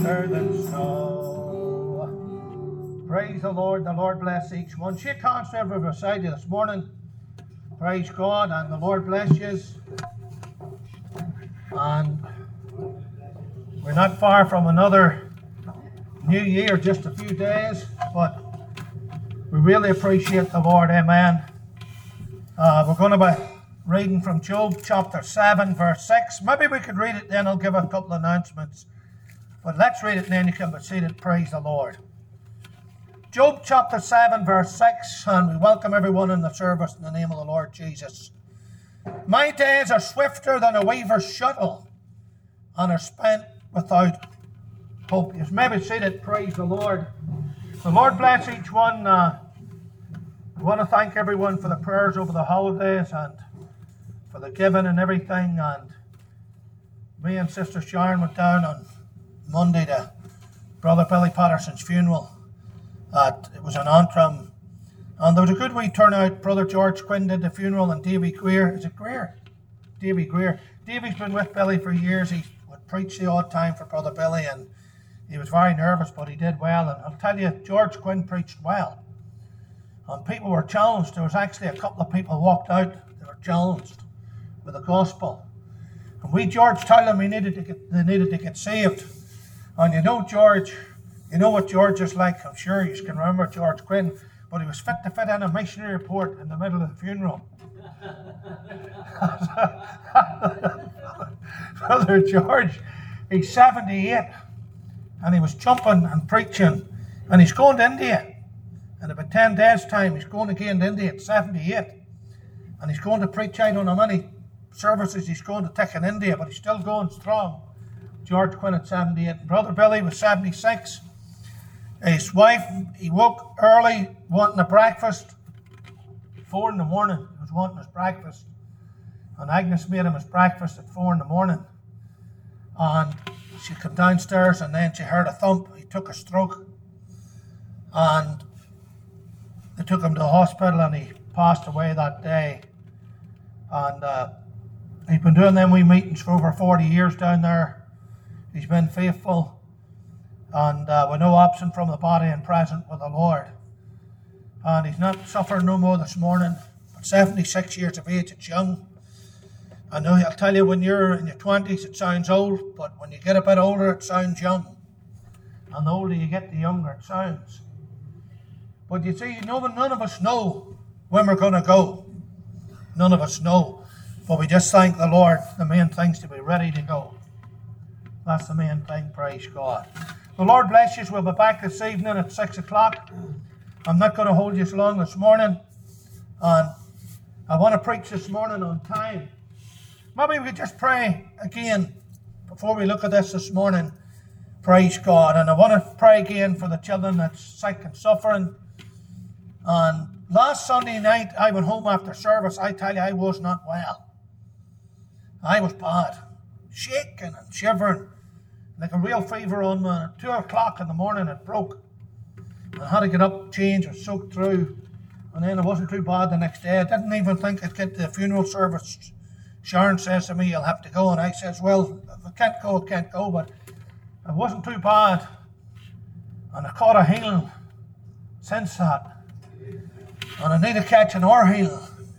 softer than snow. Praise the Lord bless each one. Shake hands to everyone beside you this morning. Praise God, and the Lord bless you. And we're not far from another new year, just a few days, but we really appreciate the Lord, amen. We're going to be reading from Job chapter 7, verse 6. Maybe we could read it then, I'll give a couple of announcements. But let's read it and then you can be seated. Praise the Lord. Job chapter 7, verse 6, and we welcome everyone in the service in the name of the Lord Jesus. My days are swifter than a weaver's shuttle, and are spent without hope. You may be seated. Praise the Lord. The Lord bless each one. I want to thank everyone for the prayers over the holidays and for the giving and everything. And me and Sister Sharon went down on Monday to Brother Billy Patterson's funeral. It was in Antrim. And there was a good wee turnout. Brother George Quinn did the funeral, and Davy Greer. Is it Greer? Davy Greer. Davy's been with Billy for years. He would preach the odd time for Brother Billy, and he was very nervous, but he did well. And I'll tell you, George Quinn preached well. And people were challenged. There was actually a couple of people walked out. They were challenged with the gospel. And George told them they needed to get saved. And you know George, you know what George is like. I'm sure you can remember George Quinn. But he was fit to fit in a missionary report in the middle of the funeral. Brother George, he's 78. And he was jumping and preaching. And he's going to India. In about 10 days' time, he's going again to India at 78. And he's going to preach. I don't know how many services he's going to take in India, but he's still going strong. George Quinn at 78. Brother Billy was 76. His wife, he woke early wanting a breakfast. 4 in the morning, he was wanting his breakfast. And Agnes made him his breakfast at 4 in the morning. And she came downstairs and then she heard a thump. He took a stroke. And they took him to the hospital and he passed away that day. And he's been doing them wee meetings for over 40 years down there. He's been faithful. And we're no absent from the body and present with the Lord. And he's not suffering no more this morning. But 76 years of age, it's young. I know I'll tell you, when you're in your 20s, it sounds old. But when you get a bit older, it sounds young. And the older you get, the younger it sounds. But you see, none of us know when we're going to go. None of us know. But we just thank the Lord. The main thing's to be ready to go. That's the main thing, praise God. The Lord bless you. We'll be back this evening at 6 o'clock. I'm not going to hold you long this morning. And I want to preach this morning on time. Maybe we could just pray again before we look at this morning. Praise God. And I want to pray again for the children that's sick and suffering. And last Sunday night, I went home after service. I tell you, I was not well. I was bad. Shaking and shivering. Like a real fever on me. At 2 o'clock in the morning, it broke. I had to get up, change, and soak through. And then it wasn't too bad the next day. I didn't even think I'd get to the funeral service. Sharon says to me, "You'll have to go." And I says, "Well, if I can't go, I can't go." But it wasn't too bad. And I caught a healing since that. And I need to catch an hour healing.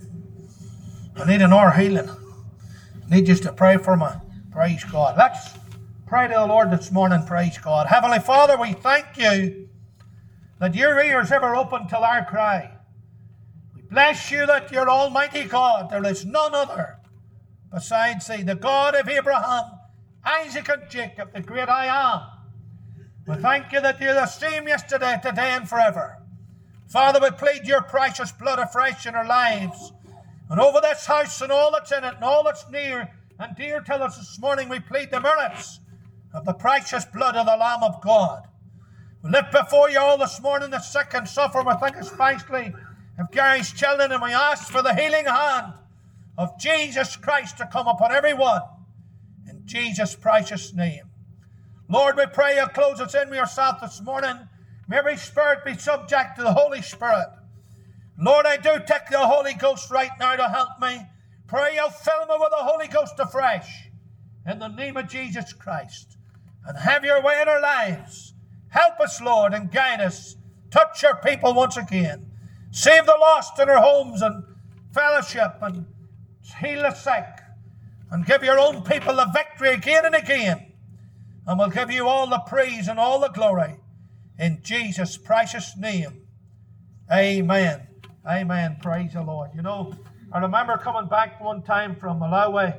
I need an hour healing. I need you to pray for me. Praise God. Let's pray to the Lord this morning, praise God. Heavenly Father, we thank you that your ears ever open till our cry. We bless you that you're Almighty God. There is none other besides thee, the God of Abraham, Isaac, and Jacob, the great I am. We thank you that you're the same yesterday, today, and forever. Father, we plead your precious blood afresh in our lives. And over this house and all that's in it and all that's near and dear to us this morning, we plead the merits of the precious blood of the Lamb of God. We lift before you all this morning the sick and suffering. We think especially of Gary's children, and we ask for the healing hand of Jesus Christ to come upon everyone in Jesus' precious name. Lord, we pray you close us in with yourself this morning. May every spirit be subject to the Holy Spirit. Lord, I do take the Holy Ghost right now to help me. Pray you'll fill me with the Holy Ghost afresh. In the name of Jesus Christ. and have your way in our lives. Help us, Lord, and guide us. Touch your people once again. Save the lost in our homes and fellowship, and heal the sick, and give your own people the victory again and again. And we'll give you all the praise and all the glory in Jesus' precious name. Amen. Amen. Praise the Lord. You know, I remember coming back one time from Malawi,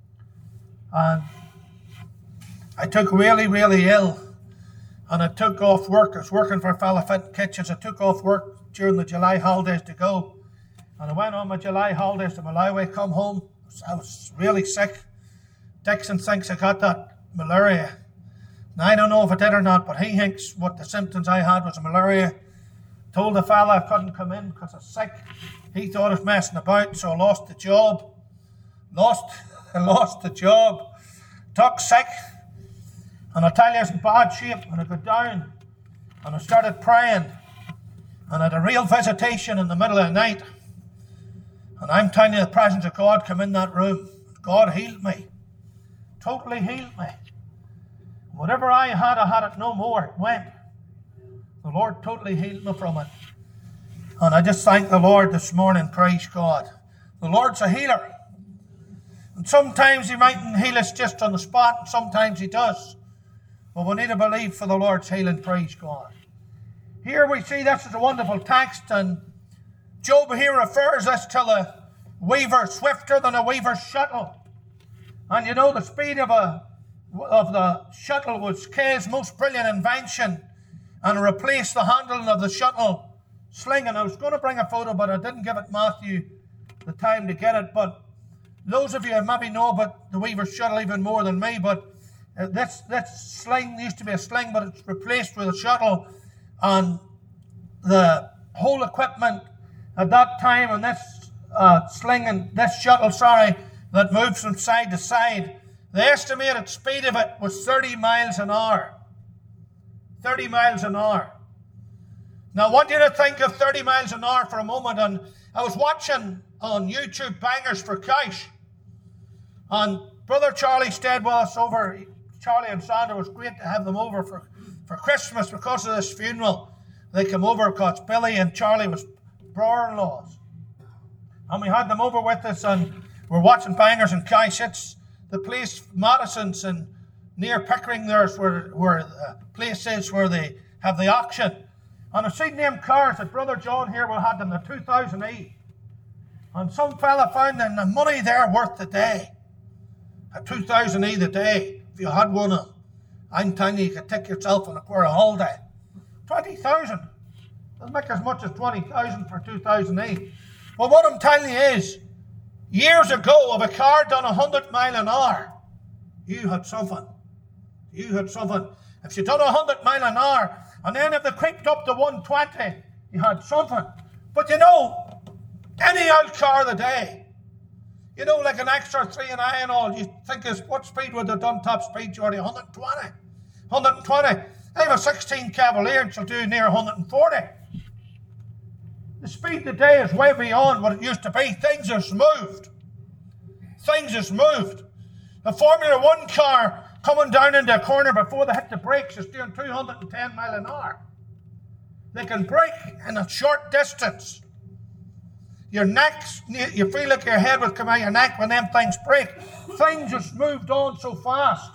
and I took really, really ill, and I took off work. I was working for Fella Fit Kitchens. I took off work during the July holidays to go, and I went on my July holidays to Malawi, come home. I was really sick. Dixon thinks I got that malaria. Now, I don't know if I did or not, but he thinks what the symptoms I had was malaria. Told the fella I couldn't come in because I was sick. He thought I was messing about, so I lost the job. I lost the job. Took sick. And I tell you, I was in bad shape. And I got down and I started praying. And I had a real visitation in the middle of the night. And I'm telling you, the presence of God came in that room. God healed me. Totally healed me. Whatever I had it no more. It went. The Lord totally healed me from it. And I just thank the Lord this morning. Praise God. The Lord's a healer. And sometimes He mightn't heal us just on the spot, and sometimes He does. But we need to believe for the Lord's healing. Praise God. Here we see this is a wonderful text, and Job here refers us to the weaver, swifter than a weaver's shuttle. And you know, the speed of the shuttle was Kay's most brilliant invention, and replaced the handling of the shuttle sling. And I was going to bring a photo, but I didn't give it Matthew the time to get it. But those of you who maybe know about the weaver's shuttle even more than me, but this sling used to be a sling, but it's replaced with a shuttle. And the whole equipment at that time, and this sling and this shuttle, that moves from side to side, the estimated speed of it was 30 miles an hour. 30 miles an hour. Now I want you to think of 30 miles an hour for a moment. And I was watching on YouTube Bangers for Cash. And Brother Charlie stayed with us over. Charlie and Sandra, was great to have them over for Christmas because of this funeral. They came over because Billy and Charlie was brother-in-laws. And we had them over with us, and we're watching Bangers and Cash. It's the place, Madison's, and near Pickering there's where the place is where they have the auction. And I've seen them cars that Brother John here will have them, the 2000E. And some fella found them the money they're worth today. A 2000E the day, if you had one of them. I'm telling you, you could take yourself on a quarter holiday. 20,000. They'll make as much as 20,000 for 2000E. Well, what I'm telling you is, years ago, if a car done 100 mile an hour, you had something. You had something. If you done 100 mile an hour, and then if they creeped up to 120, you had something. But you know, any old car of the day, you know, like an extra 3.9 and all, you think is what speed would have done top speed, Jordy? 120. 120. I have a 16 Cavalier and she'll do near 140. The speed today is way beyond what it used to be. Things are moved. Things is moved. A Formula One car coming down into a corner before they hit the brakes is doing 210 mile an hour. They can brake in a short distance. Your necks, you feel like your head will come out your neck when them things break. Things just moved on so fast.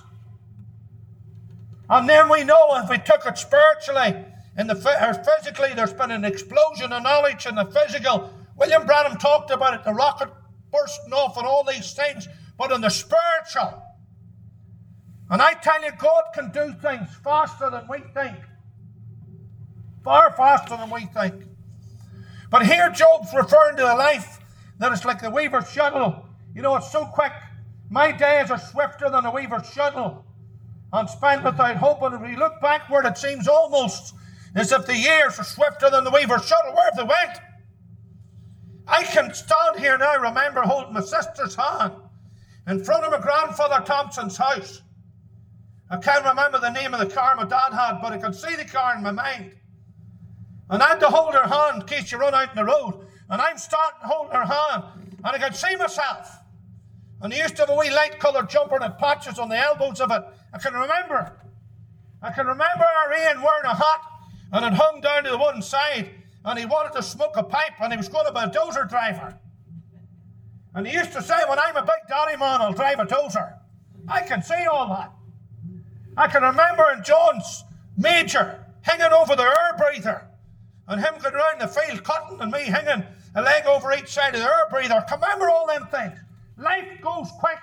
And then we know if we took it spiritually or physically, there's been an explosion of knowledge in the physical. William Branham talked about it, the rocket bursting off and all these things, but in the spiritual. And I tell you, God can do things faster than we think. Far faster than we think. But here Job's referring to a life that is like the weaver's shuttle. You know, it's so quick. My days are swifter than a weaver's shuttle, and spent without hope. And if we look backward, it seems almost as if the years are swifter than the weaver's shuttle. Where have they went? I can stand here now, remember holding my sister's hand in front of my grandfather Thompson's house. I can't remember the name of the car my dad had, but I can see the car in my mind. And I had to hold her hand in case you run out in the road. And I'm starting to hold her hand, and I can see myself. And I used to have a wee light-coloured jumper and patches on the elbows of it. I can remember I can remember our Ian wearing a hat, and it hung down to the one side, and he wanted to smoke a pipe, and he was going to be a dozer driver. And he used to say, when I'm a big daddy man, I'll drive a dozer. I can see all that. I can remember in John's major hanging over the air breather, and him going around the field cutting, and me hanging a leg over each side of the air breather. I can remember all them things. Life goes quick.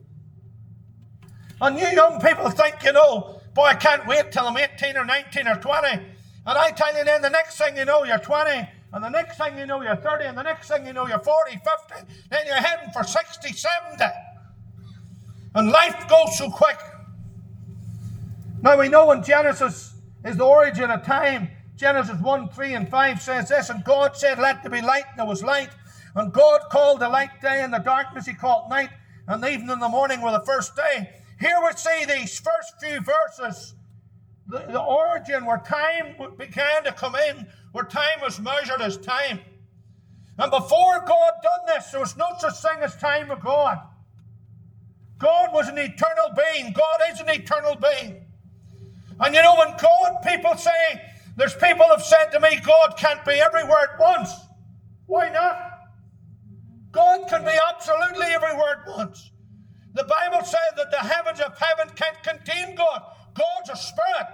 And you young people think, boy, I can't wait till I'm 18 or 19 or 20. And I tell you then, the next thing you know, you're 20. And the next thing you know, you're 30. And the next thing you know, you're 40, 50. Then you're heading for 60, 70. And life goes so quick. Now we know in Genesis is the origin of time. Genesis 1, 3, and 5 says this, and God said, let there be light, and there was light. And God called the light day, and the darkness he called night, and the evening and the morning were the first day. Here we see these first few verses, the origin where time began to come in, where time was measured as time. And before God done this, there was no such thing as time with God. God was an eternal being. God is an eternal being. And when God, people say, there's people have said to me, God can't be everywhere at once. Why not? God can be absolutely everywhere at once. The Bible says that the heavens of heaven can't contain God. God's a spirit.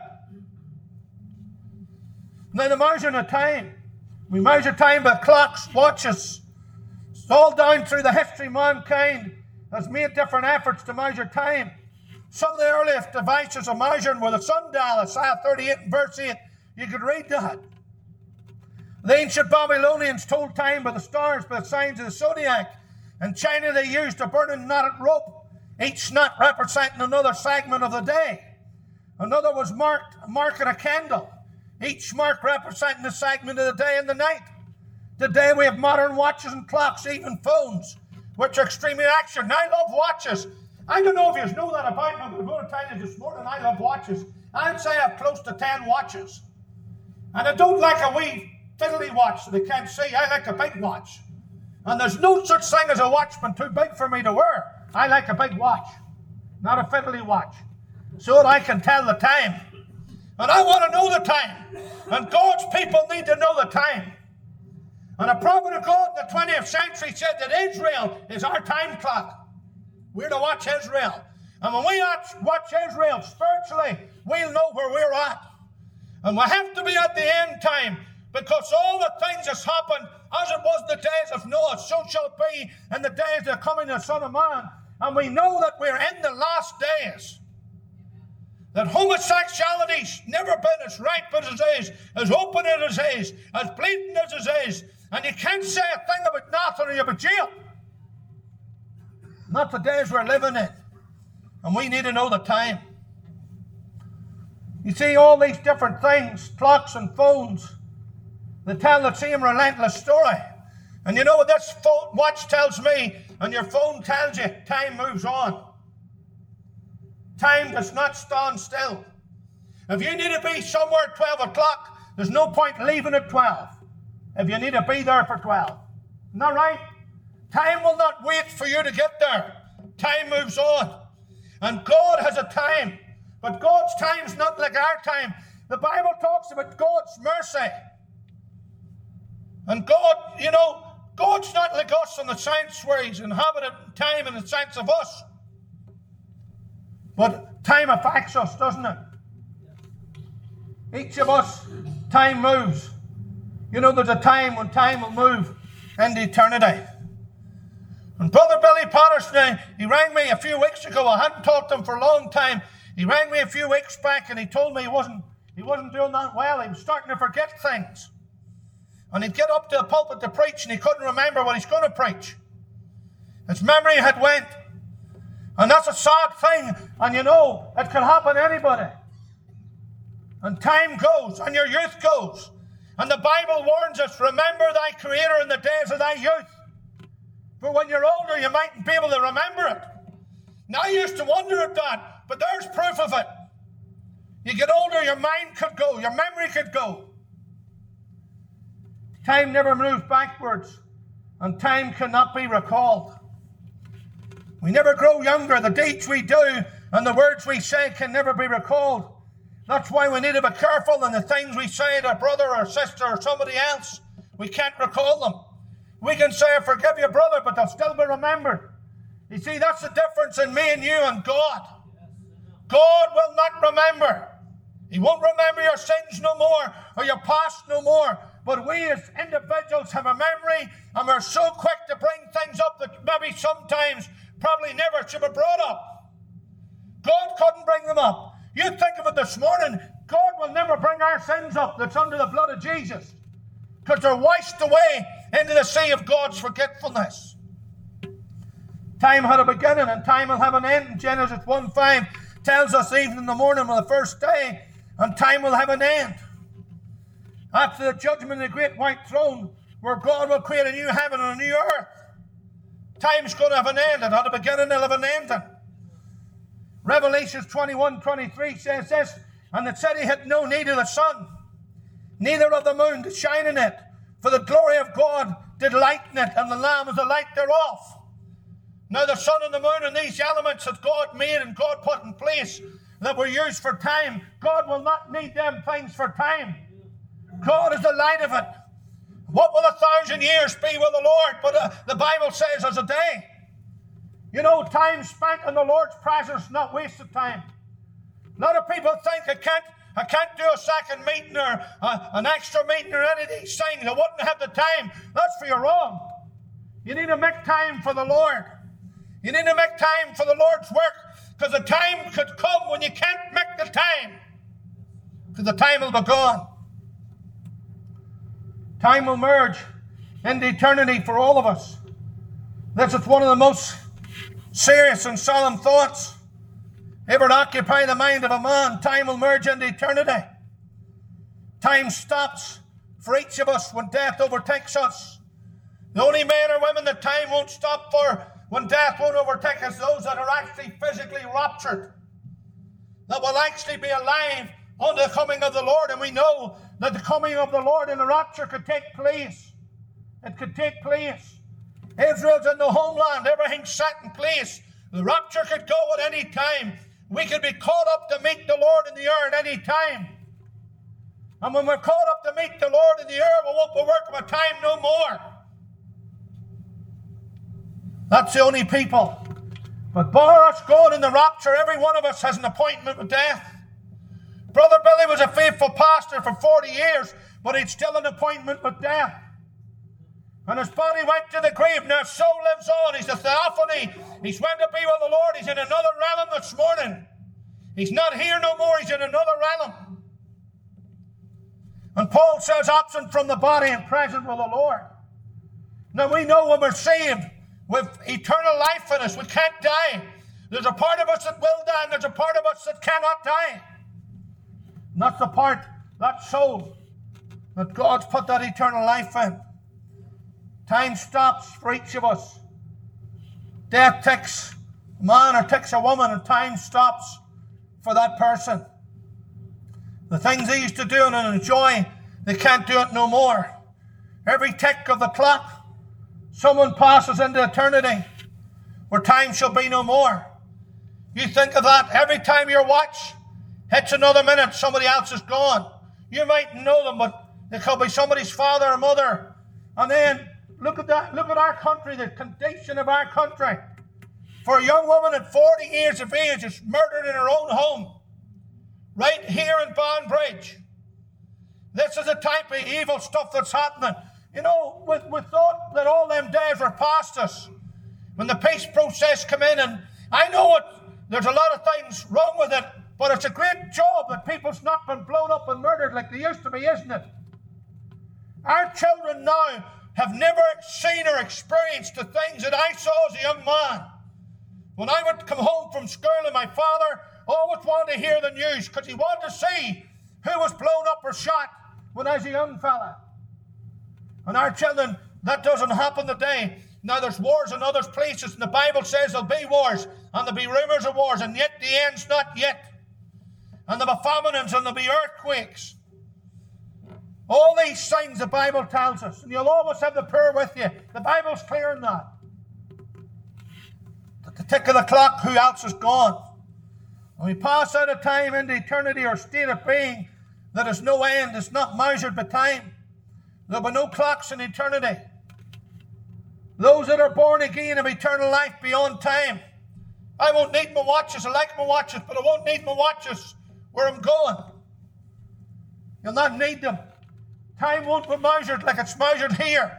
Now the measuring of time. We measure time by clocks, watches. It's all down through the history of mankind has made different efforts to measure time. Some of the earliest devices of measuring were the sundial, Isaiah 38 and verse 8. You could read that. The ancient Babylonians told time by the stars, by the signs of the zodiac. In China, they used a burning knotted rope, each knot representing another segment of the day. Another was marking a candle, each mark representing a segment of the day and the night. Today we have modern watches and clocks, even phones, which are extremely accurate. I love watches. I don't know if you know that about me, but I'm going to tell you this morning, I love watches. I'd say I have close to 10 watches. And I don't like a wee fiddly watch that I can't see. I like a big watch. And there's no such thing as a watchman too big for me to wear. I like a big watch, not a fiddly watch, so that I can tell the time. And I want to know the time. And God's people need to know the time. And a prophet of God in the 20th century said that Israel is our time clock. We're to watch Israel. And when we watch Israel spiritually, we'll know where we're at. And we have to be at the end time, because all the things that's happened, as it was in the days of Noah, so shall it be in the days of the coming of the Son of Man. And we know that we're in the last days. That homosexuality's never been as ripe as it is, as open as it is, as blatant as it is. And you can't say a thing about nothing or you'll be jailed. Not the days we're living in. And we need to know the time. You see all these different things, clocks and phones, they tell the same relentless story. And you know what this watch tells me and your phone tells you? Time moves on. Time does not stand still. If you need to be somewhere at 12 o'clock, there's no point leaving at 12 if you need to be there for 12. Isn't that right? Time will not wait for you to get there. Time moves on. And God has a time. But God's time's not like our time. The Bible talks about God's mercy. And God, God's not like us in the sense where he's inhabited time in the sense of us. But time affects us, doesn't it? Each of us, time moves. There's a time when time will move into eternity. And Brother Billy Patterson, he rang me a few weeks ago. I hadn't talked to him for a long time. He rang me a few weeks back and he told me he wasn't doing that well. He was starting to forget things. And he'd get up to the pulpit to preach and he couldn't remember what he's going to preach. His memory had went. And that's a sad thing. And it can happen to anybody. And time goes and your youth goes. And the Bible warns us, remember thy Creator in the days of thy youth. For when you're older, you mightn't be able to remember it. Now I used to wonder at that, but there's proof of it. You get older, your mind could go, your memory could go. Time never moves backwards, and time cannot be recalled. We never grow younger. The deeds we do and the words we say can never be recalled. That's why we need to be careful in the things we say to a brother or sister or somebody else. We can't recall them. We can say, I forgive you, brother, but they'll still be remembered. You see, that's the difference in me and you and God. God will not remember. He won't remember your sins no more or your past no more. But we as individuals have a memory, and we're so quick to bring things up that maybe sometimes probably never should be brought up. God couldn't bring them up. You think of it this morning, God will never bring our sins up that's under the blood of Jesus, because they're washed away into the sea of God's forgetfulness. Time had a beginning and time will have an end. Genesis 1:5 tells us even in the morning of the first day, and time will have an end. After the judgment of the great white throne, where God will create a new heaven and a new earth, time's going to have an end. It had a beginning, it'll have an ending. Revelation 21:23 says this, and the city had no need of the sun, neither of the moon to shine in it, for the glory of God did lighten it, and the Lamb is the light thereof. Now the sun and the moon and these elements that God made and God put in place that were used for time, God will not need them things for time. God is the light of it. What will 1,000 years be with the Lord? But the Bible says as a day. You know, time spent in the Lord's presence is not wasted time. A lot of people think I can't do a second meeting or an extra meeting or any of these things. I wouldn't have the time. That's for you're wrong. You need to make time for the Lord. You need to make time for the Lord's work, because the time could come when you can't make the time, because the time will be gone. Time will merge into eternity for all of us. This is one of the most serious and solemn thoughts ever to occupy the mind of a man. Time will merge into eternity. Time stops for each of us when death overtakes us. The only men or women that time won't stop for when death won't overtake us, those that are actually physically raptured, that will actually be alive on the coming of the Lord. And we know that the coming of the Lord in the rapture could take place. It could take place. Israel's in the homeland. Everything's set in place. The rapture could go at any time. We could be caught up to meet the Lord in the air at any time. And when we're caught up to meet the Lord in the air, we won't be working with time no more. That's the only people. But bar us going in the rapture, every one of us has an appointment with death. Brother Billy was a faithful pastor for 40 years, but he'd still an appointment with death. And his body went to the grave. Now his soul lives on. He's a theophany. He's went to be with the Lord. He's in another realm this morning. He's not here no more. He's in another realm. And Paul says, absent from the body and present with the Lord. Now we know when we're saved, with eternal life in us, we can't die. There's a part of us that will die, and there's a part of us that cannot die. And that's the part, that soul, that God's put that eternal life in. Time stops for each of us. Death takes a man or takes a woman, and time stops for that person. The things they used to do and enjoy, they can't do it no more. Every tick of the clock, someone passes into eternity where time shall be no more. You think of that. Every time your watch hits another minute, somebody else is gone. You might know them, but it could be somebody's father or mother. And then look at that. Look at our country, the condition of our country. For a young woman at 40 years of age is murdered in her own home, right here in Banbridge. This is the type of evil stuff that's happening. You know, we thought that all them days were past us when the peace process came in, and I know there's a lot of things wrong with it, but it's a great job that people's not been blown up and murdered like they used to be, isn't it? Our children now have never seen or experienced the things that I saw as a young man. When I would come home from school, and my father always wanted to hear the news because he wanted to see who was blown up or shot when I was a young fella. And our children, that doesn't happen today. Now there's wars in other places, and the Bible says there'll be wars, and there'll be rumors of wars, and yet the end's not yet. And there'll be famines, and there'll be earthquakes. All these things the Bible tells us, and you'll always have the poor with you. The Bible's clear on that. At the tick of the clock, who else is gone? And we pass out of time into eternity or state of being that is no end. It's not measured by time. There'll be no clocks in eternity. Those that are born again have eternal life beyond time. I won't need my watches. I like my watches, but I won't need my watches where I'm going. You'll not need them. Time won't be measured like it's measured here.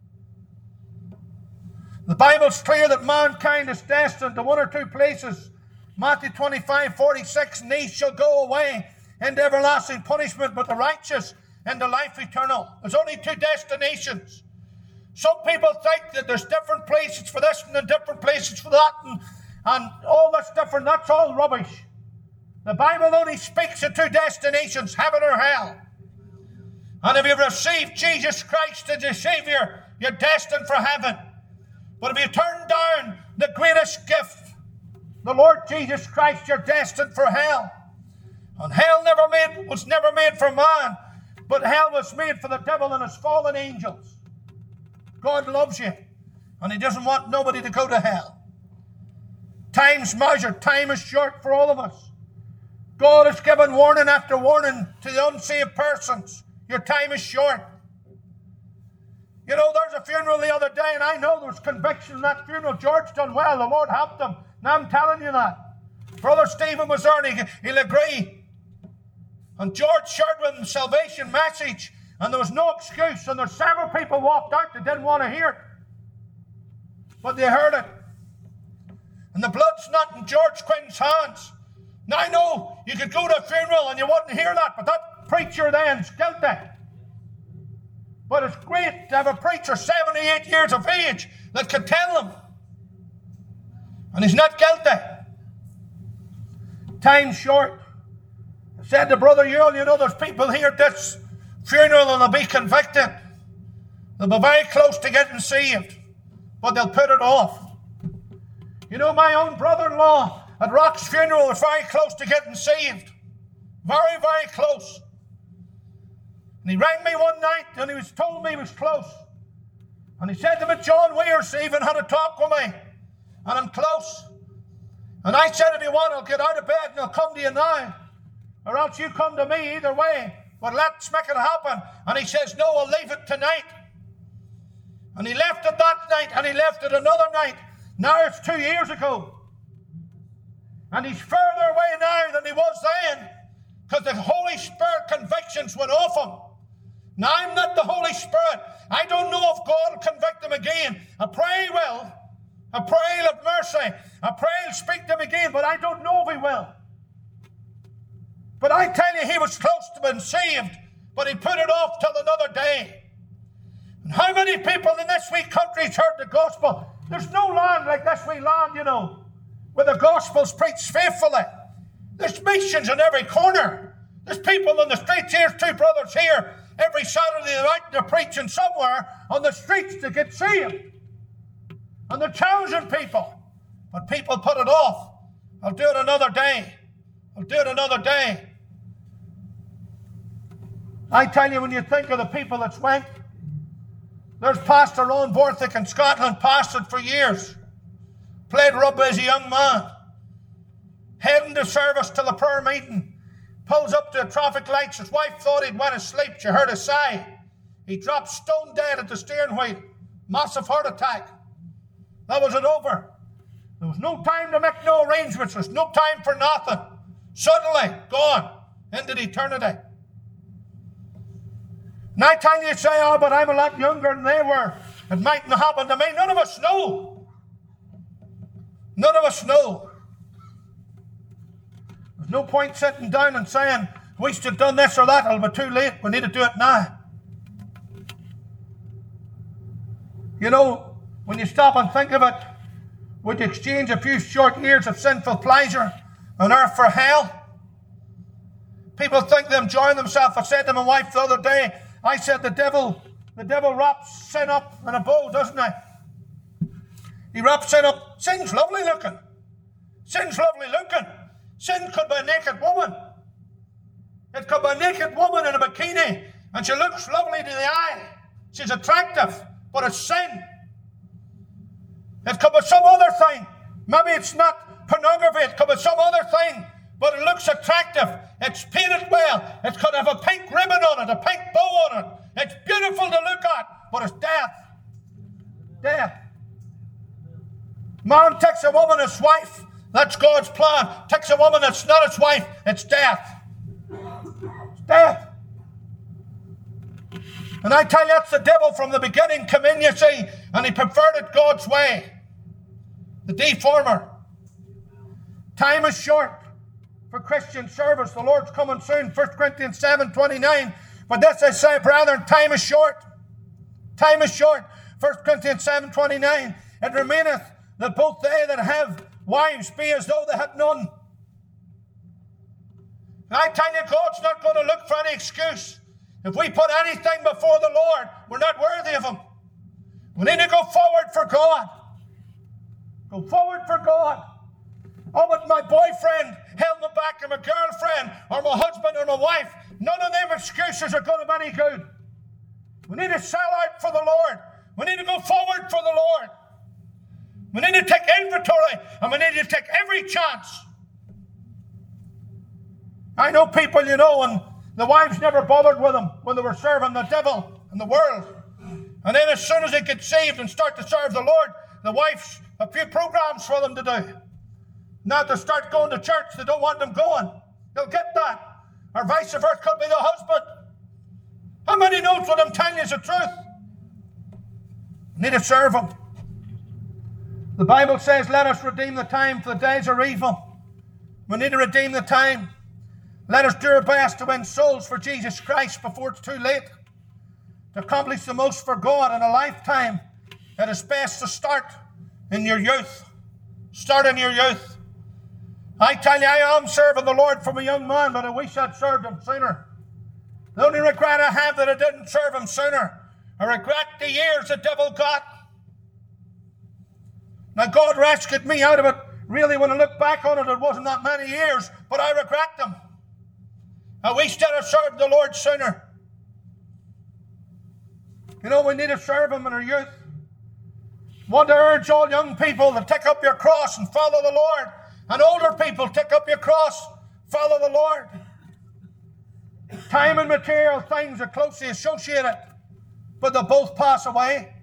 The Bible's clear that mankind is destined to one or two places. Matthew 25:46, and these shall go away into everlasting punishment, but the righteous into life eternal. There's only two destinations. Some people think that there's different places for this and different places for that, and all that's different. That's all rubbish. The Bible only speaks of two destinations, heaven or hell. And if you've received Jesus Christ as your Savior, you're destined for heaven. But if you turn down the greatest gift, the Lord Jesus Christ, you're destined for hell. And hell was never made for man, but hell was made for the devil and his fallen angels. God loves you, and He doesn't want nobody to go to hell. Time's measured. Time is short for all of us. God has given warning after warning to the unsaved persons. Your time is short. You know, there's a funeral the other day, and I know there was conviction in that funeral. George done well. The Lord helped him. Now I'm telling you that. Brother Stephen was there, and he'll agree. And George shared with him the salvation message, and there was no excuse. And there's several people walked out that didn't want to hear it. But they heard it. And the blood's not in George Quinn's hands. Now I know you could go to a funeral and you wouldn't hear that, but that preacher then's guilty. But it's great to have a preacher 78 years of age that can tell them. And he's not guilty. Time's short. I said to Brother Earl, you know, there's people here at this funeral and they'll be convicted. They'll be very close to getting saved, but they'll put it off. You know, my own brother-in-law at Rock's funeral was very close to getting saved. Very, very close. And he rang me one night and he was told me he was close. And he said to me, John Weir's even had a talk with me. And I'm close. And I said, if you want, I'll get out of bed and I'll come to you now. Or else you come to me, either way. But let's make it happen. And he says, no, I'll leave it tonight. And he left it that night and he left it another night. Now it's 2 years ago. And he's further away now than he was then. Because the Holy Spirit convictions went off him. Now I'm not the Holy Spirit. I don't know if God will convict him again. I pray he will. I pray he'll have mercy. I pray he'll speak to him again, but I don't know if he will. But I tell you, he was close to being saved, but he put it off till another day. And how many people in this wee country's heard the gospel? There's no land like this wee land, you know, where the gospel's preached faithfully. There's missions in every corner. There's people in the streets. Here's two brothers here. Every Saturday night they're preaching somewhere on the streets to get saved. And they're challenging people. But people put it off. I'll do it another day. I'll do it another day. I tell you, when you think of the people that's went, there's Pastor Ron Borthwick in Scotland, pastored for years. Played rugby as a young man. Heading to service to the prayer meeting. Pulls up to the traffic lights. His wife thought he'd went to sleep. She heard a sigh. He dropped stone dead at the steering wheel. Massive heart attack. That was it over. There was no time to make no arrangements. There's no time for nothing. Suddenly, gone into eternity. And I tell you, say, oh, but I'm a lot younger than they were. It mightn't happen to me. None of us know. None of us know. There's no point sitting down and saying, we should have done this or that. It'll be too late. We need to do it now. You know, when you stop and think of it, would you exchange a few short years of sinful pleasure on earth for hell? People think they enjoy themselves. I said to my wife the other day, I said the devil wraps sin up in a bow, doesn't he? He wraps sin up. Sin's lovely looking. Sin's lovely looking. Sin could be a naked woman. It could be a naked woman in a bikini, and she looks lovely to the eye. She's attractive, but it's sin. It could be some other thing. Maybe it's not pornography. It could be some other thing. but it looks attractive. It's painted well. It's got to have a pink ribbon on it, a pink bow on it. It's beautiful to look at, but it's death. Death. Man takes a woman as wife. That's God's plan. Takes a woman that's not his wife. It's death. It's death. And I tell you, that's the devil from the beginning come in, you see, and he perverted God's way. The deformer. Time is short for Christian service. The Lord's coming soon. 1 Corinthians 7:29. But this I say, brethren, time is short. Time is short. 1 Corinthians 7:29. It remaineth that both they that have wives be as though they had none. And I tell you, God's not going to look for any excuse. If we put anything before the Lord, we're not worthy of Him. We need to go forward for God. Go forward for God. Oh, but my boyfriend held me back, or my girlfriend, or my husband, or my wife. None of them excuses are going to be any good. We need to sell out for the Lord. We need to go forward for the Lord. We need to take inventory, and we need to take every chance. I know people, you know, and the wives never bothered with them when they were serving the devil and the world. And then as soon as they get saved and start to serve the Lord, the wife's a few programs for them to do. Now they start going to church, they don't want them going. They'll get that. Or vice versa, could be the husband. How many knows what I'm telling you is the truth? We need to serve Him. The Bible says, let us redeem the time, for the days are evil. We need to redeem the time. Let us do our best to win souls for Jesus Christ before it's too late. To accomplish the most for God in a lifetime, it is best to start in your youth. Start in your youth. I tell you, I am serving the Lord from a young man, but I wish I'd served Him sooner. The only regret I have that I didn't serve Him sooner. I regret the years the devil got. Now, God rescued me out of it. Really, when I look back on it, it wasn't that many years, but I regret them. I wish that I served the Lord sooner. You know, we need to serve Him in our youth. I want to urge all young people to take up your cross and follow the Lord. And older people, take up your cross, follow the Lord. Time and material things are closely associated, but they both pass away.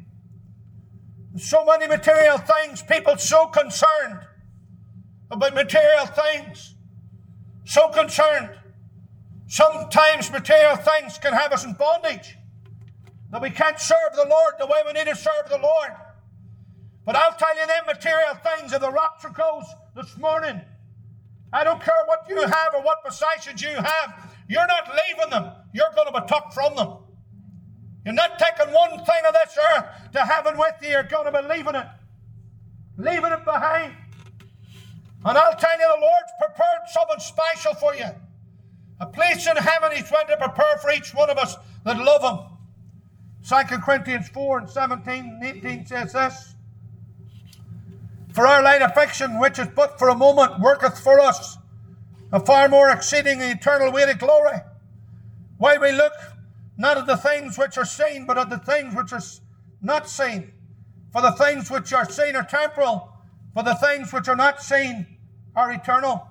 So many material things, people so concerned about material things. So concerned. Sometimes material things can have us in bondage. That we can't serve the Lord the way we need to serve the Lord. But I'll tell you, them material things, if the rapture goes this morning, I don't care what you have or what possessions you have, you're not leaving them. You're going to be took from them. You're not taking one thing of this earth to heaven with you. You're going to be leaving it. Leaving it behind. And I'll tell you, the Lord's prepared something special for you. A place in heaven He's going to prepare for each one of us that love Him. 2 Corinthians 4:17 and 18 says this. For our light affliction, which is but for a moment, worketh for us a far more exceeding eternal weight of glory. While we look not at the things which are seen, but at the things which are not seen. For the things which are seen are temporal, but the things which are not seen are eternal.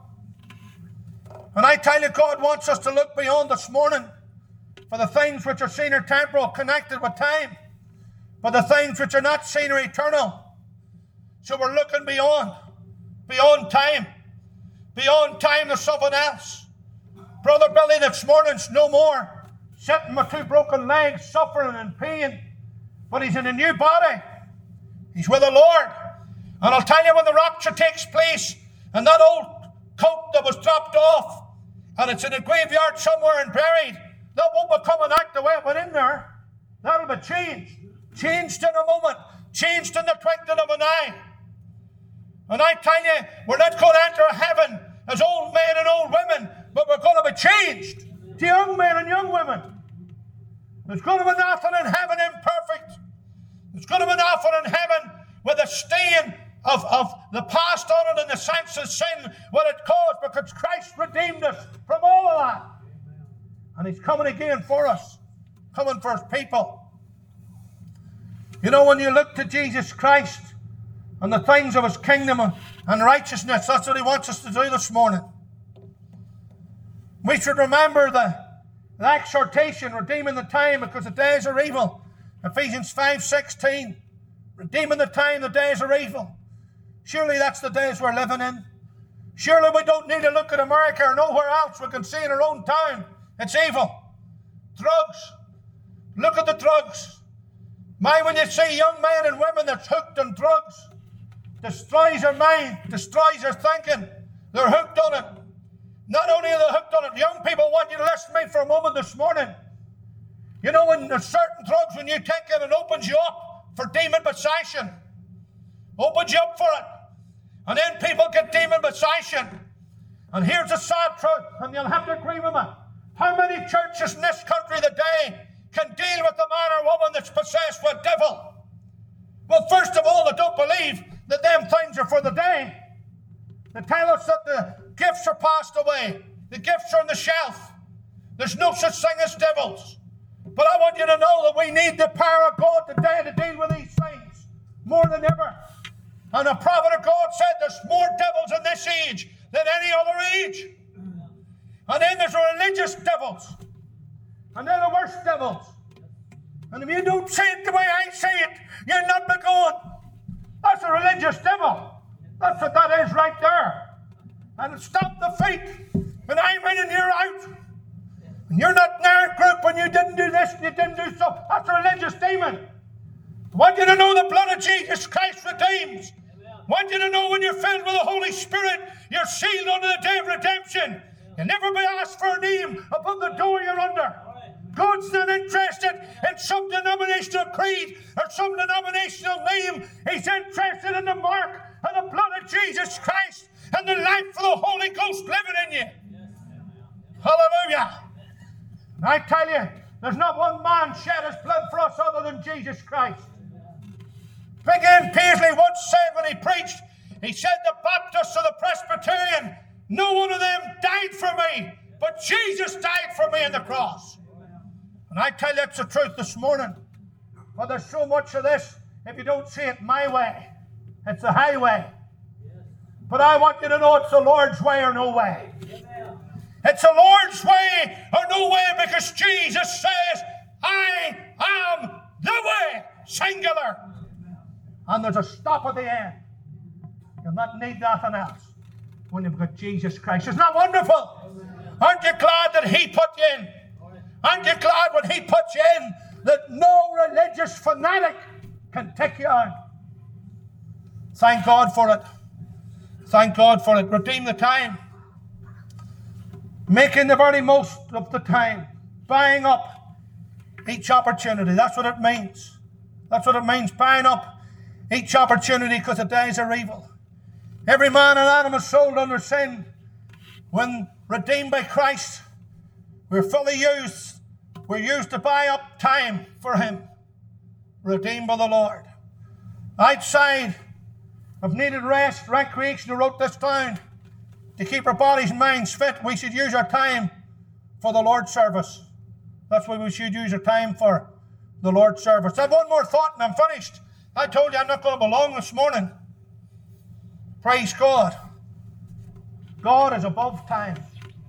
And I tell you, God wants us to look beyond this morning. For the things which are seen are temporal, connected with time. But the things which are not seen are eternal. So we're looking beyond time. Beyond time to something else. Brother Billy this morning's no more sitting with two broken legs, suffering and pain. But he's in a new body. He's with the Lord. And I'll tell you, when the rapture takes place, and that old coat that was dropped off, and it's in a graveyard somewhere and buried, that won't become an act the way it went in there. That'll be changed. Changed in a moment. Changed in the twinkling of an eye. And I tell you, we're not going to enter heaven as old men and old women, but we're going to be changed to young men and young women. There's going to be nothing in heaven imperfect. There's going to be nothing in heaven with a stain of the past on it and the sense of sin, what it caused, because Christ redeemed us from all of that. And He's coming again for us, coming for His people. You know, when you look to Jesus Christ and the things of His kingdom and righteousness, that's what He wants us to do this morning. We should remember the exhortation, redeeming the time because the days are evil. Ephesians 5:16. Redeeming the time, the days are evil. Surely that's the days we're living in. Surely we don't need to look at America or nowhere else. We can see in our own town. It's evil. Drugs. Look at the drugs. When you see young men and women that's hooked on drugs, destroys their mind, destroys their thinking. They're hooked on it. Not only are they hooked on it, young people, want you to listen to me for a moment this morning. You know, when there's certain drugs, when you take it, it opens you up for demon possession. Opens you up for it. And then people get demon possession. And here's the sad truth, and you'll have to agree with me. How many churches in this country today can deal with a man or woman that's possessed with devil? Well, first of all, they don't believe that them things are for the day. They tell us that the gifts are passed away. The gifts are on the shelf. There's no such thing as devils. But I want you to know that we need the power of God today to deal with these things more than ever. And the prophet of God said there's more devils in this age than any other age. And then there's the religious devils. And they're the worst devils. And if you don't see it the way I see it, you're not be going. That's a religious devil. That's what that is right there. And it stopped the feet. And I'm in and you're out. And you're not in our group and you didn't do this and you didn't do so. That's a religious demon. I want you to know the blood of Jesus Christ redeems. I want you to know when you're filled with the Holy Spirit, you're sealed under the day of redemption. You'll never be asked for a name above the door you're under. God's not interested in some denominational creed or some denominational name. He's interested in the mark of the blood of Jesus Christ and the life of the Holy Ghost living in you. Hallelujah. And I tell you, there's not one man shed his blood for us other than Jesus Christ. Big Ian Paisley once said when he preached, he said the Baptists or the Presbyterian, no one of them died for me, but Jesus died for me on the cross. And I tell you it's the truth this morning. But there's so much of this, if you don't see it my way, it's the highway. But I want you to know it's the Lord's way or no way. It's the Lord's way or no way because Jesus says, I am the way, singular. And there's a stop at the end. You'll not need nothing else when you've got Jesus Christ. Isn't that wonderful? Aren't you glad that He put you in? Aren't you glad when He put you in that no religious fanatic can take you out? Thank God for it. Thank God for it. Redeem the time. Making the very most of the time. Buying up each opportunity. That's what it means. That's what it means, buying up each opportunity because the days are evil. Every man and Adam is sold under sin. When redeemed by Christ, we're fully used. We're used to buy up time for Him. Redeemed by the Lord. Outside of needed rest, recreation, who wrote this down. To keep our bodies and minds fit, we should use our time for the Lord's service. That's what we should use our time for, the Lord's service. I have one more thought and I'm finished. I told you I'm not going to be long this morning. Praise God. God is above time.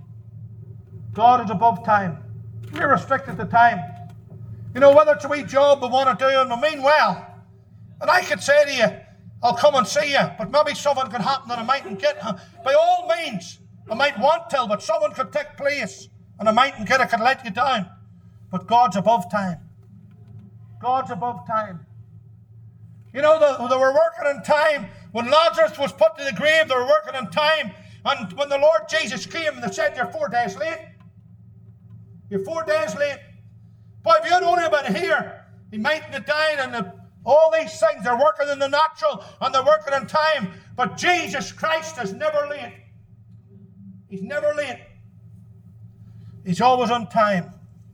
God is above time. We're restricted to time. You know, whether it's a wee job we want to do and we mean well. And I could say to you, I'll come and see you, but maybe something could happen that I mightn't get. By all means, I might want to, but someone could take place and I mightn't get it, could let you down. But God's above time. God's above time. You know, they were working in time. When Lazarus was put to the grave, they were working in time. And when the Lord Jesus came, they said, you're 4 days late. You're 4 days late. But if you'd only been here, he mightn't have died. And all these things, they're working in the natural and they're working in time. But Jesus Christ is never late. He's never late. He's always on time.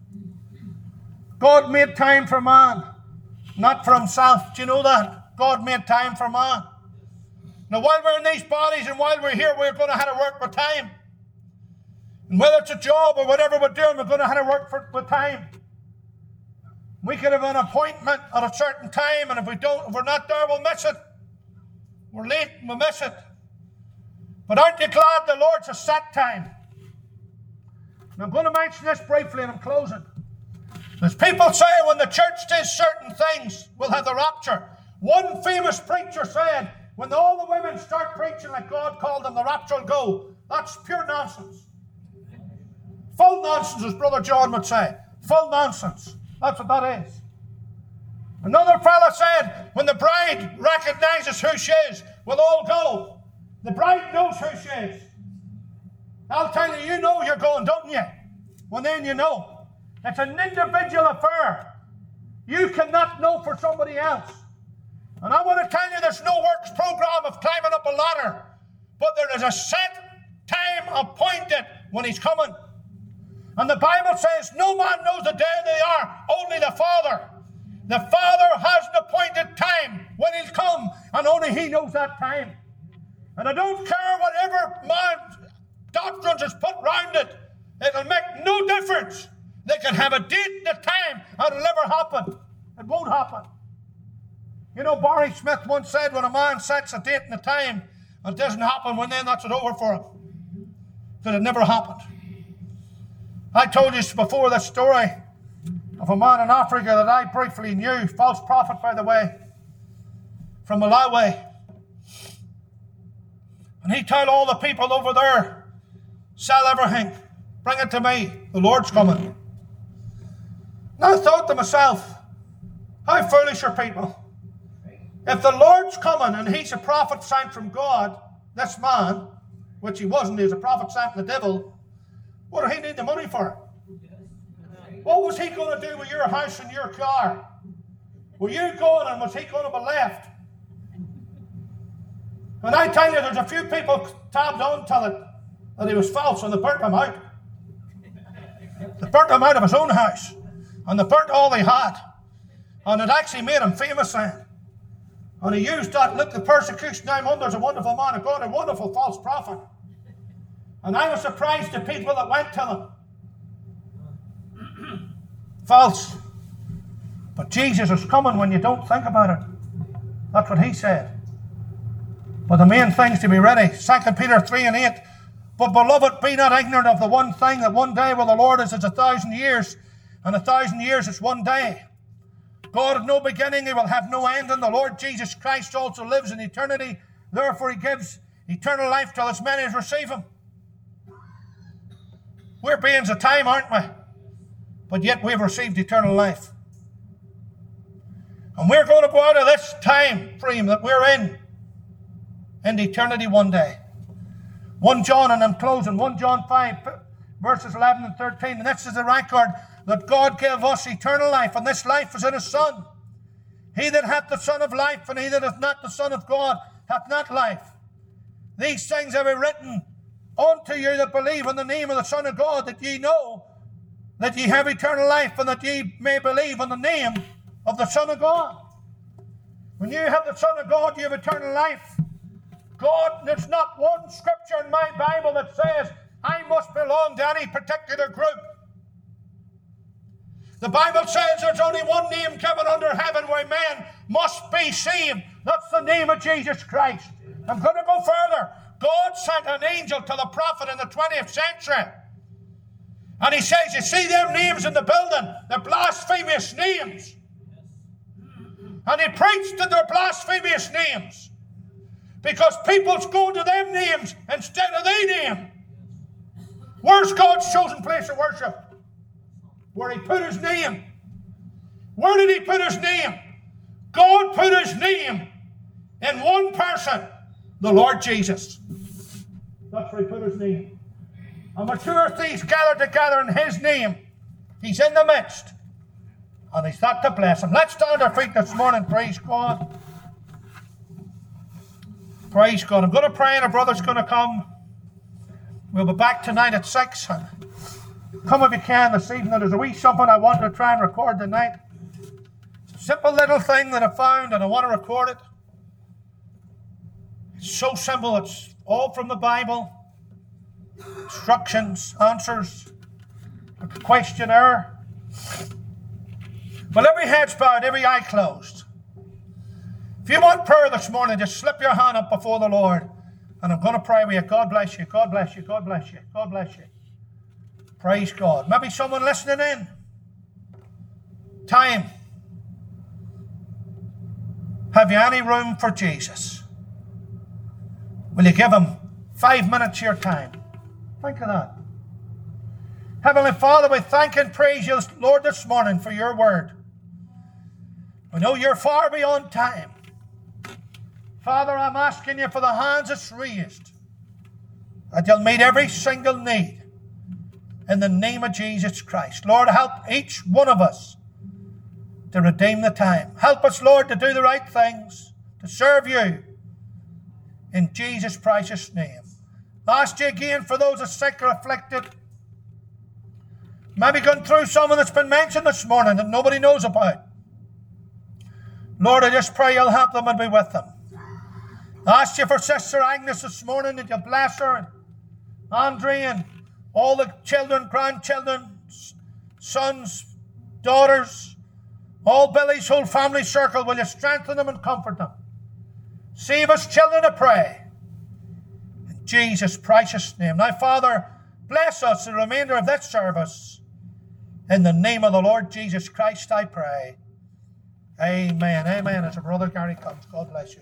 God made time for man, not for himself. Do you know that? God made time for man. Now, while we're in these bodies and while we're here, we're going to have to work with time. And whether it's a job or whatever we're doing, we're going to have to work with time. We could have an appointment at a certain time, and if we're not there, we'll miss it. We're late and we'll miss it. But aren't you glad the Lord's a set time? And I'm going to mention this briefly and I'm closing. There's people say when the church does certain things, we'll have the rapture. One famous preacher said, when all the women start preaching like God called them, the rapture will go. That's pure nonsense. Full nonsense, as Brother John would say. Full nonsense. That's what that is. Another fella said, when the bride recognizes who she is, we'll all go. The bride knows who she is. I'll tell you, you know you're going, don't you? Well, then you know. It's an individual affair. You cannot know for somebody else. And I want to tell you, there's no works program of climbing up a ladder. But there is a set time appointed when he's coming. And the Bible says, no man knows the day they are, only the Father. The Father has an appointed time when he'll come, and only he knows that time. And I don't care whatever man's doctrines is put round it. It'll make no difference. They can have a date and a time, and it'll never happen. It won't happen. You know, Barry Smith once said, when a man sets a date and a time, and it doesn't happen, well, then that's it over for him. Because it never happened. I told you before this story of a man in Africa that I briefly knew, false prophet, by the way, from Malawi. And he told all the people over there, sell everything, bring it to me, the Lord's coming. And I thought to myself, how foolish are people? If the Lord's coming and he's a prophet sent from God, this man, which he wasn't, he was a prophet sent from the devil, what did he need the money for? What was he going to do with your house and your car? Were you going and was he going to be left? And I tell you, there's a few people tabbed on to it that he was false, and they burnt him out. They burnt him out of his own house. And they burnt all they had. And it actually made him famous then. And he used that, look, the persecution I'm under is a wonderful man of God, a wonderful false prophet. And I was surprised the people that went to them. False. But Jesus is coming when you don't think about it. That's what he said. But the main thing is to be ready. 2 Peter 3:8. But beloved, be not ignorant of the one thing, that one day with the Lord is as 1,000 years, and 1,000 years is one day. God had no beginning, he will have no end, and the Lord Jesus Christ also lives in eternity. Therefore he gives eternal life to as many as receive him. We're beings of time, aren't we? But yet we've received eternal life. And we're going to go out of this time frame that we're in into eternity one day. 1 John, and I'm closing, 1 John 5, verses 11 and 13. And this is the record that God gave us eternal life, and this life is in his Son. He that hath the Son of life, and he that hath not the Son of God, hath not life. These things have I written unto you that believe in the name of the Son of God, that ye know that ye have eternal life, and that ye may believe in the name of the Son of God. When you have the Son of God, you have eternal life. God, there's not one scripture in my Bible that says I must belong to any particular group. The Bible says there's only one name given under heaven where man must be saved. That's the name of Jesus Christ. I'm going to go further. God sent an angel to the prophet in the 20th century. And he says, you see them names in the building? They're blasphemous names. And he preached to their blasphemous names. Because people's going to them names instead of their name. Where's God's chosen place of worship? Where he put his name. Where did he put his name? God put his name in one person, the Lord Jesus. That's where he put his name. And when two or three gathered together in his name, he's in the midst. And he's not to bless them. Let's stand our feet this morning. Praise God. Praise God. I'm going to pray and our brother's going to come. We'll be back tonight at 6. And come if you can this evening. There's a wee something I want to try and record tonight. It's a simple little thing that I found and I want to record it. It's so simple. It's all from the Bible. Instructions, answers, a questionnaire. Well, every head's bowed, every eye closed. If you want prayer this morning, just slip your hand up before the Lord. And I'm going to pray with you. God bless you. God bless you. God bless you. God bless you. Praise God. Maybe someone listening in. Time. Have you any room for Jesus? Will you give him 5 minutes of your time? Think of that. Heavenly Father, we thank and praise you, Lord, this morning for your word. We know you're far beyond time. Father, I'm asking you for the hands that's raised, that you'll meet every single need in the name of Jesus Christ. Lord, help each one of us to redeem the time. Help us, Lord, to do the right things, to serve you in Jesus' precious name. I ask you again for those that are sick or afflicted, maybe going through something that's been mentioned this morning that nobody knows about. Lord, I just pray you'll help them and be with them. I ask you for Sister Agnes this morning, that you'll bless her, and Andre and all the children, grandchildren, sons, daughters, all Billy's whole family circle. Will you strengthen them and comfort them? Save us, children, I pray. In Jesus' precious name. Now, Father, bless us the remainder of this service. In the name of the Lord Jesus Christ, I pray. Amen. Amen. As our brother Gary comes, God bless you.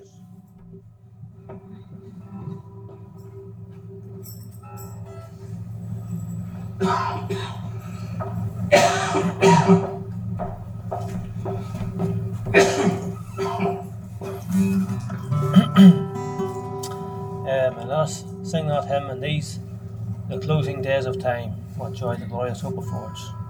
And let us sing that hymn in these, the closing days of time. What joy the glorious hope affords.